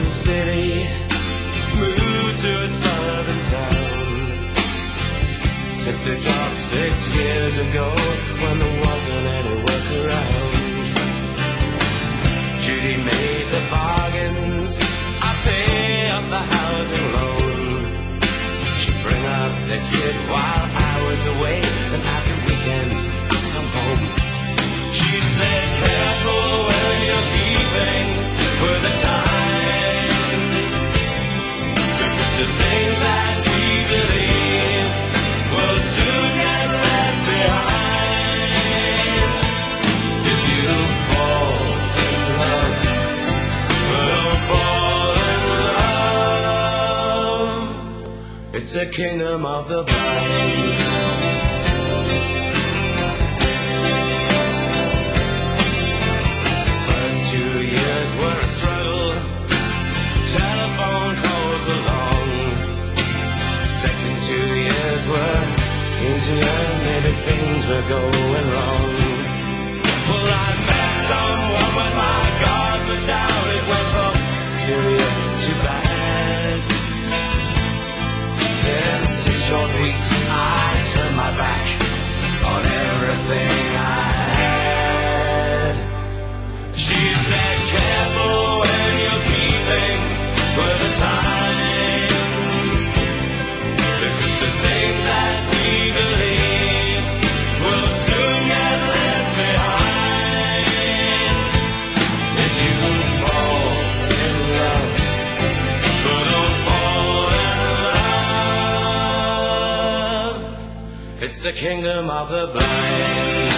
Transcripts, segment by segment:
the city, moved to a southern town. Took the job 6 years ago when there wasn't any work around. Judy made the bargains, I pay up the housing loan. She'd bring up the kid while I was away, then after weekend I'd come home. She said, careful when you're keeping with the times, because the things that we believe will soon get left behind. If you fall in love, will fall in love. It's a kingdom of the blind. First 2 years were a struggle, telephone calls were long. Second 2 years were easier, maybe things were going wrong. Well, I met someone when my guard was down. It went from serious to bad. In 6 short weeks I turned my back on everything I had. She said, careful when you're keeping with the times, because the things that we believe will soon get left behind. If you fall in love, but don't fall in love, it's the kingdom of the blind.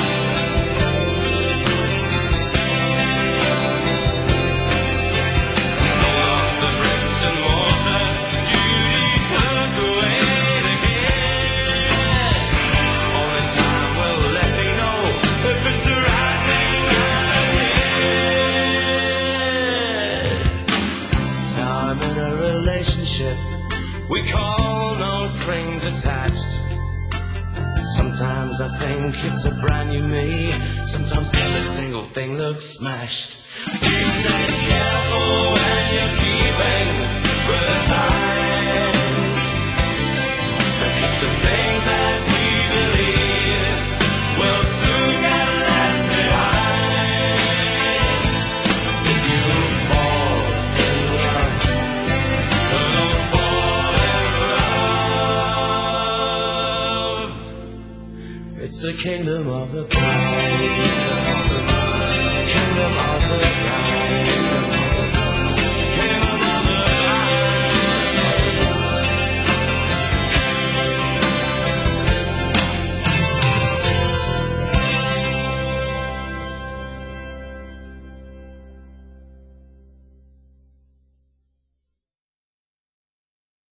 We call no strings attached. Sometimes I think it's a brand new me. Sometimes every single thing looks smashed. You say careful when you're keeping with the times, because the things that we believe will soon get left behind. If you fall in love, don't fall in love. It's the kingdom of the blind. Kingdom of the blind.